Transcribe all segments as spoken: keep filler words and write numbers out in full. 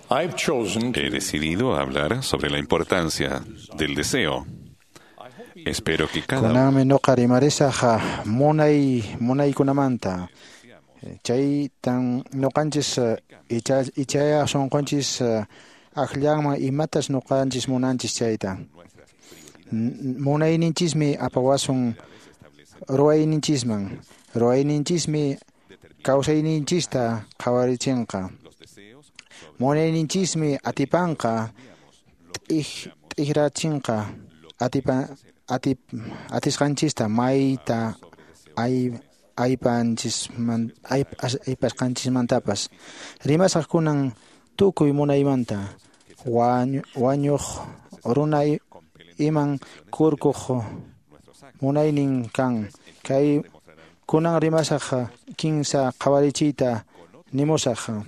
I've chosen He decidido hablar sobre la importancia del deseo. Espero que cada uno Kunami no qarimarisaq munay munaykunamanta chay tan noqanchis icha ichaya sonqanchis aqllanman imatas noqanchis munanchis chayta munayninchismi apawasun ruwayninchisman ruwayninchismi kawsayninchista qawarichinqa munayningchismi atipanqa t'irachinqa atipa atip atisqanchista mayta ay aypanchisman aypasqanchismantapas rimasaq kunan tukuy munaymanta wañu wañuq runa iman kurkuq munaynin kan kay kunan rimasaq kinsa qawarichiyta nimusaq.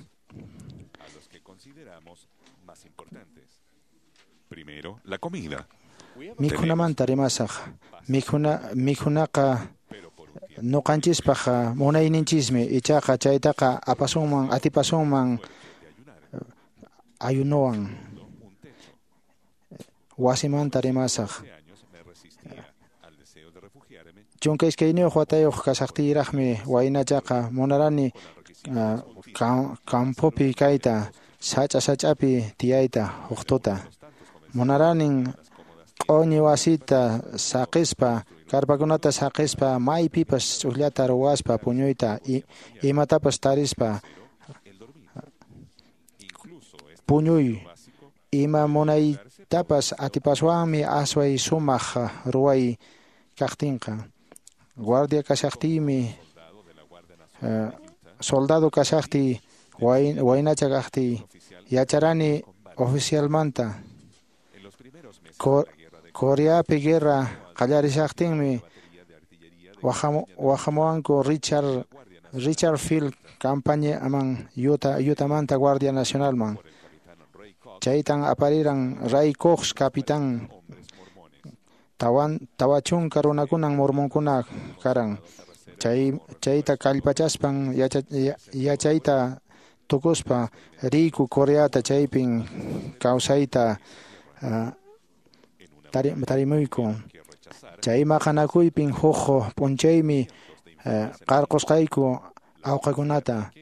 Primero, la comida. Mikhunamanta rimasaq mikhuna mikhunaqa nuqanchispaq munayninchismi ichaqa chaytaqa apasunman atipasunman ayunuwan wasimanta rimasaq chunka iskayniyuq watayuq kasaqtiyraqmi waynachaqa munarani campopi kayta sacha sach'api tiyayta huk tuta munaranin q'uñi wasita saqispa karpakunata saqispa maypipas ch'uqllata ruwaspa puñuyta imatapas tarispa puñuy ima munaytapas atipaswanmi asway sumaq ruway kaqtinqa guardia kashaqtiymi soldado kashaqtiy waynacha kaqtiy yacharani oficialmanta Koreapi guerra qallarisaqtinmi wahamuwanku Richard Richard Field campaña aman yuta yutamanta Guardia Nacionalman chaytan apariran Ray Cox capitán tawan tawachunka runakunan mormonkuna karan chay chayta kallpachaspan yachayta tukuspa riku Koreata chaypin kawsayta tarimuyku chay maqanakuypin huk punchaymi qarqusqayku awqakunata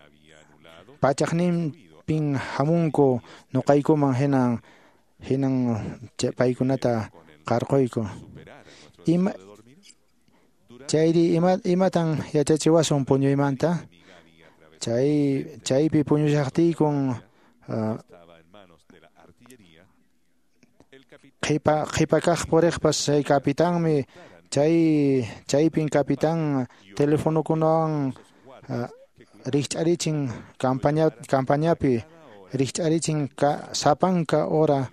pachaqninpin hamunku nuqaykuman hinan hinan paykunata qarquyku ima chayri ima imatan yachachiwasun puñuymanta chay chaypi puñushaqtiykun Qipa qipakaq puriqpas chay capitánmi chay chaypin capitán teléfonokunawan riqch'arichin campaña campañapi riqch'arichin sapanka hora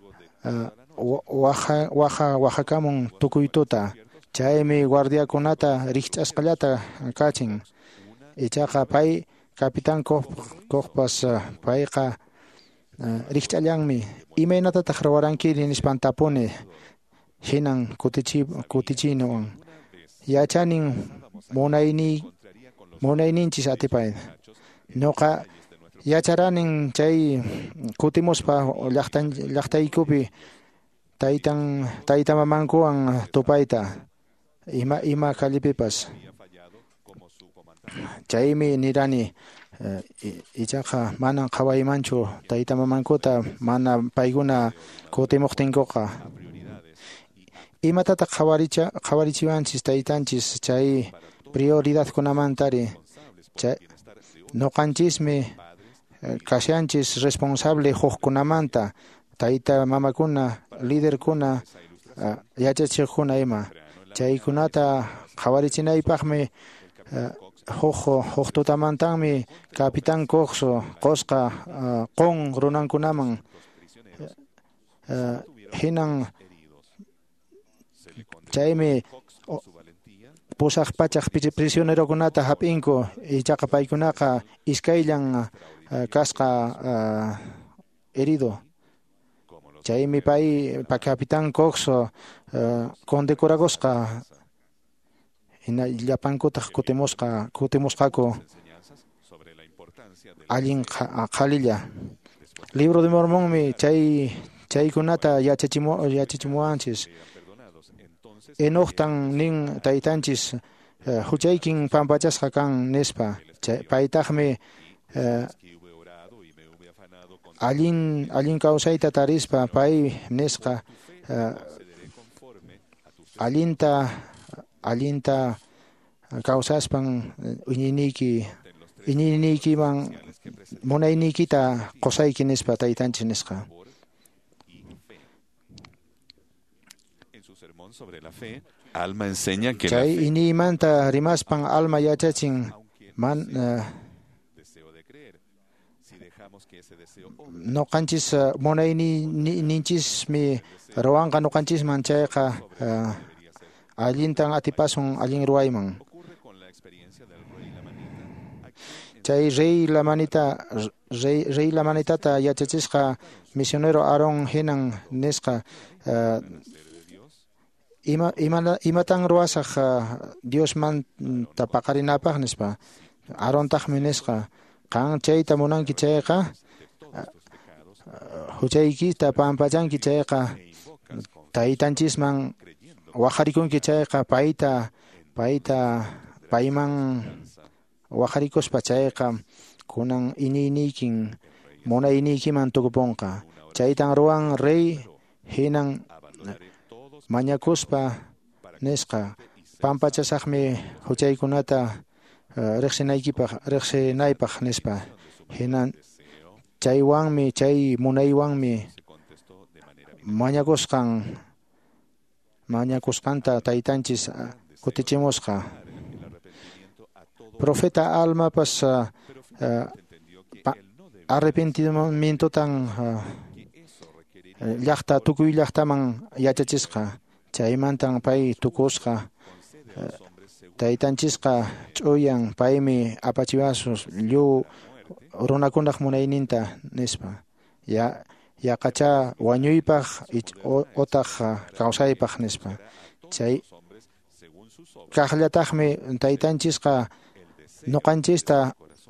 waja waja wajakamun tukuy tuta chaymi guardiakunata riqch'asqallata kachin ichaqa pay capitán koqpas payqa riqch'allanmi imaynatataq ruwaranki nispan tapuni hinan kutichi kutichinuwan yachanin munayni munayninchis atipay nuqa yacharanin chay kutimuspa llaqtan llaqtaykupi taytan tayta mamankuwan tupayta ima ima kallipipas chaymi nirani ichaqa manan qhawaymanchu tayta mamankuta mana paykuna kutimuqtinkuqa imatataq qhawaricha qhawarichiwanchis taytanchis chay prioridadkunamantari chay nuqanchismi kashanchis responsable huqkunamanta tayta mamakuna liderkuna yachachiqkuna ima chaykunata qhawarichinaypaqmi Hojo, hojtutamantanmi capitán Coxo, Cosca, Qon, runankunaman hinan chaymi pusaq pachaq prisionerokunata hap'inku ichaqa paykunaqa iskayllan kasqa herido chaymi pay pa capitán Coxo condecoragosqa hina llapankutaq kutimusqa kutimusqaku allin qhalilla libro de Mormón mi chay chaykunata yachachimu yachachimuanchis enoqtan nin taytanchis huchaykin pampachasqa kan nispa paytaqmi allin allin kawsayta tarispa pay nisqa allinta allinta kawsaspan iñiniki iñinikiman munaynikita qusayki nispa taytanchis nisqa. Sobre la fe, Alma enseña que chay la fe inimanta rimaspan alma yachachin man noqanchis munayni ninchismi ruwanqa noqanchisman chayqa allintan atipasun allin ruwayman. Chay rey lamanita rey rey lamanitata yachachisqa misionero Aarón hinan nisqa Ima ima imatan ruwasaq Dios man tapaqarinapaq nispa Aarón taqmi nisqa qan chayta munanki chayqa huchaykita pampachanki chayqa taytanchisman waqarikunki chayqa payta payta payman waqarikuspa chayqa kunan iñiynikin munaynikiman tukupunqa chaytan ruwan rey hinan mañakuspa nisqa pampachasaqmi huchaykunata riqsinaykipaq riqsinaypaq nispa hinan chaywanmi chay munaywanmi mañakusqan mañakusqanta taytanchis kutichimusqa. Profeta Almapas arrepentimientotan llaqta tukuy llaqtaman yachachisqa chaymantan pay tukusqa taytanchisqa ch'uyan paymi apachiwasus llu runakunaq munayninta nispa ya yaqacha wañuypaq utaq kawsaypaq nispa chay kaqllataqmi taytanchisqa nuqanchista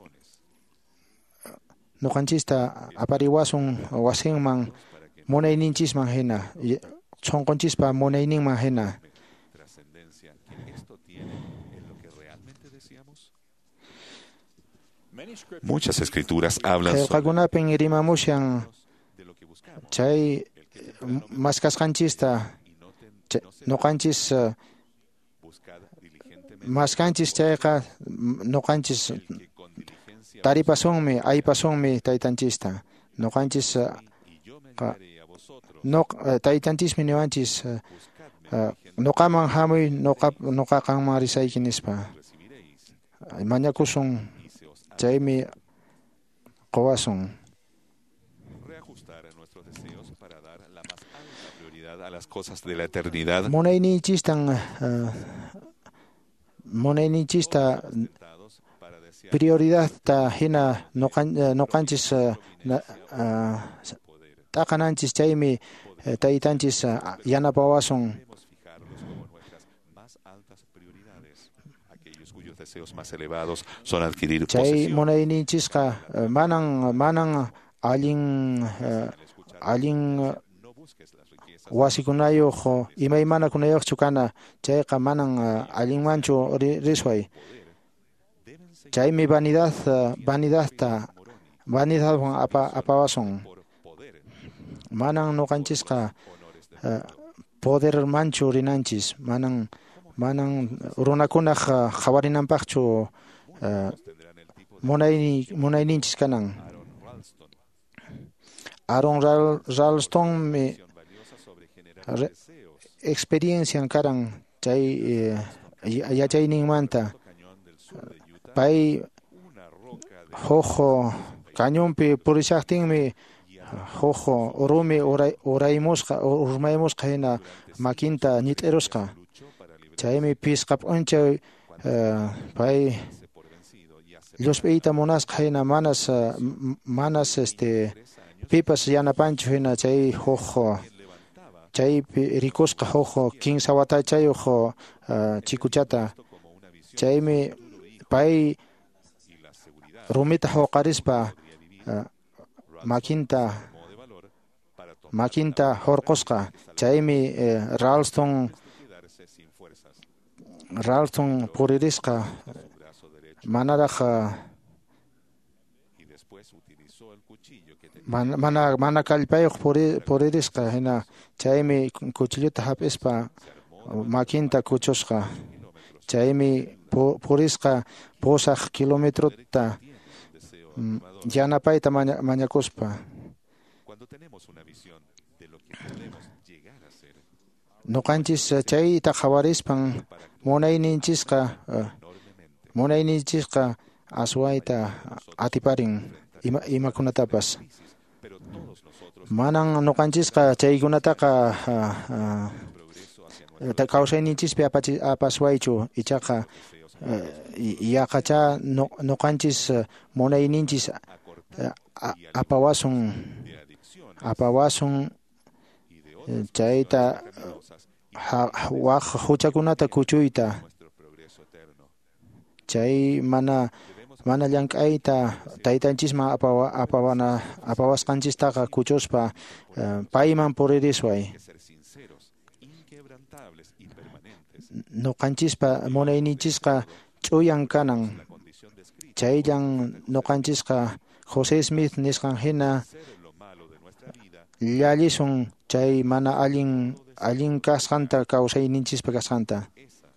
nuqanchista apariwasun wasinman munayninchisman hina chonqonchispa munayninman hina. Muchas escrituras hablan qillqakunapin rimamushan chay maskasqanchista nuqanchis maskanchis chayqa nuqanchis taripasunmi aypasunmi taytanchista nuqanchis no taytanchismi niwanchis nuqaman hamuy nuqa nuqaqanman risayki nispa mañakusun chaymi quwasun. A las cosas de la eternidad. Munaynichistan munaynichista prioridad ta hina nuqanchis taqananchis chaymi taytanchis yanapawasun más elevados son adquirir chay munaynichisqa manan manan allin allin wasikunayuq imaymanakunayuqchu kana chayqa manan allinmanchu risway chaymi vanidad vanidadta vanidadwan apa apawasun manan nuqanchisqa poder manchu rinanchis manan manan runakunaq qawarinanpaqchu munayni munayninchis kanan. Aaron Ralston mi experiencian karan chay yachayninmanta pay hojo cañonpi purishaqtinmi hojo urumi uraymusqa urmaymusqa hina makinta ñit'irusqa chaymi pisqap unchay pay llusp'iyta munasqa hina manas manas este pipas yanapanchu hina chay hojo chay rikusqa hojo quince watachayuq chikuchata chaymi pay rumita huqarispa makinta makinta horqosqa chaymi eh, Ralston Ralston puririsqa manaraq mana mana mana kallpayuq puri, puririsqa hina chaymi kuchilluta hap'ispa makinta kuchusqa chaymi pu, purisqa pusaq kilometrota yanapayta maña, mañakuspa nuqanchis chayta qawarispan munayninchisqa uh, munayninchisqa aswayta atiparin ima, imakunatapas manan nuqanchisqa chaykunataqa uh, uh, kawsayninchispi apaswaychu ichaqa uh, yaqacha nuqanchis uh, munayninchis uh, apawasun apawasun uh, chayta uh, waq huchakunata kuchuyta chay mana mana llank'ayta taytanchisman apawa, apawana apawasqanchistaqa kuchuspa uh, payman puririsway nuqanchispa munaynichisqa ch'uyan kanan chayllan nuqanchisqa José Smith nisqan hina llallisun chay mana allin allin kasqanta kawsayninchispa kasqanta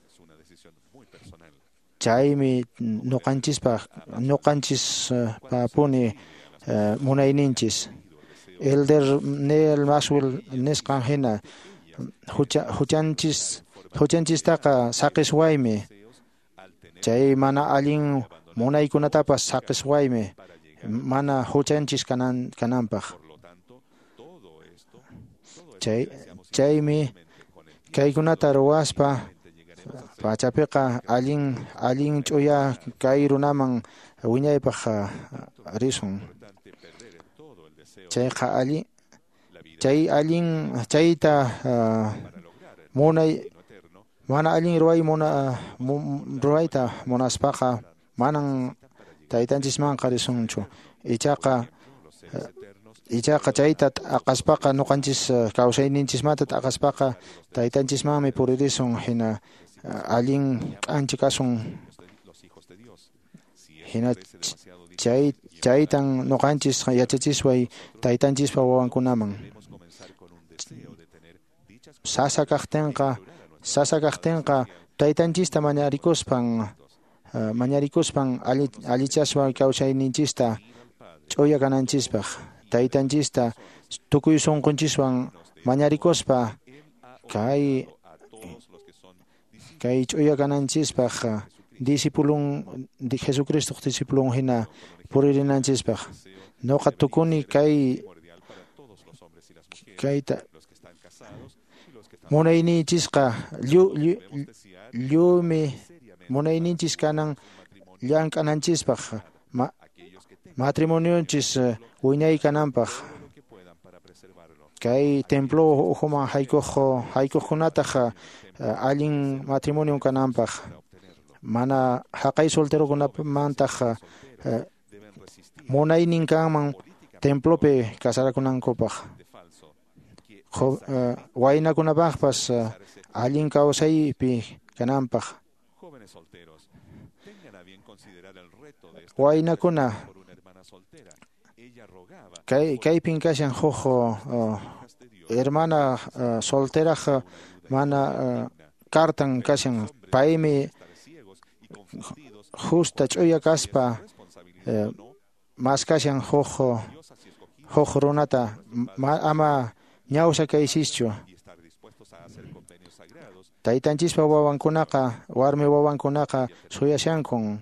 chaymi nuqanchispa nuqanchis uh, papuni uh, munayninchis Elder Neil Maxwell nisqan hina hucha, huchanchis huchanchistaqa saqiswaymi chay mana allin munaykunatapas saqiswaymi mana huchanchis kanan kananpaq chay chaymi kaykunata ruwaspa pachapiqa allin allin ch'uya kay runaman wiñaypaq uh, risun chayqa allin chay allin chayta uh, munay mana allin ruway muna uh, ruwayta munaspaqa manan taytanchismanqa risunchu ichaqa uh, ichaqa chayta aqaspaqa nuqanchis uh, kawsayninchismanta aqaspaqa taytanchismanmi puririsun hina uh, allin k'anchi kasun hina chay chaytan nuqanchis yachachisway taytanchispa wawankunaman sasa kaqtinqa sasa kaqtinqa taytanchista mañarikuspan uh, mañarikuspan alli, allichaswa kawsayninchista ch'uya kananchispaq taytanchista tukuy sunqunchiswan mañarikuspa kay kay ch'uya kananchispaq uh, disipulun di Jesucristo disipulun hina puririnanchispaq noqa tukuni kay kayta munaynichisqa llu llumi munayninchis kanan llank'ananchispaq ma, matrimoniunchis uh, wiñay kananpaq kay templo uhuman haykuq haykuqkunataq uh, allin matrimonio kananpaq mana haqay solterokunamantaq uh, munaynin kanman templopi kasarakunankupaq uh, waynakunapaqpas uh, allin kawsaypi kananpaq waynakuna kay kaypin kashan huk uh, hermana uh, solteraq mana uh, kartan kashan paymi justa ch'uya kaspa uh, mas kashan huk huk runata ma, ama ñawsa kaysischu taytanchispa wawankunaqa warmi wawankunaqa suyashankun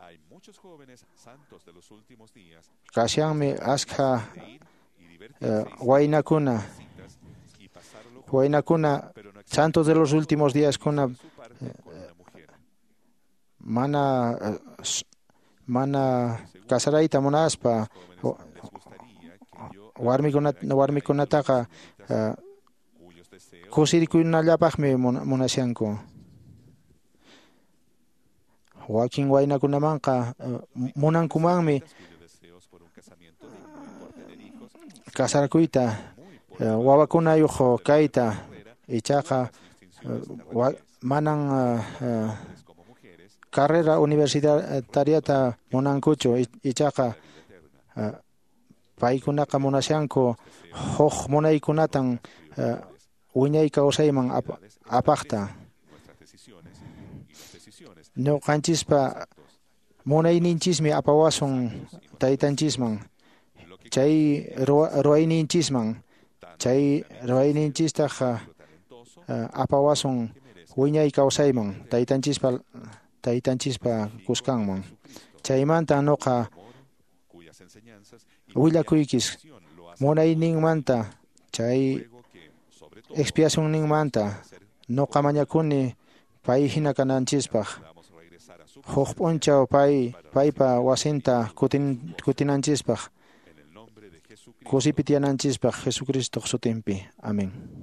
kashanmi askha uh, waynakuna waynakuna santos de los últimos días kuna uh, mana uh, mana kasarayta munaspa warmikunata warmikunataqa uh, kusirikunallapaqmi munashanku wakin waynakunamanqa uh, munankumanmi kasarkuyta wawakunayuq kayta ichaqa manan carrera universitariata munankuchu ichaqa paykunaqa munashanku huk munaykunatan wiñay kawsayman apaqta ñuqanchispa munayninchismi apawasun taytanchisman chay ruwayninchisman chay ruwayninchistaq apawasun wiñay kawsayman taytanchispa taytanchispa kuskanman chaymanta nuqa willakuykis munayninmanta chay expiacionninmanta nuqa mañakuni pay hina kananchispaq huk p'unchaw pay paypa wasinta kutin kutinanchispaq kusipi tiyananchispaq Jesucristo sutinpi. Amén.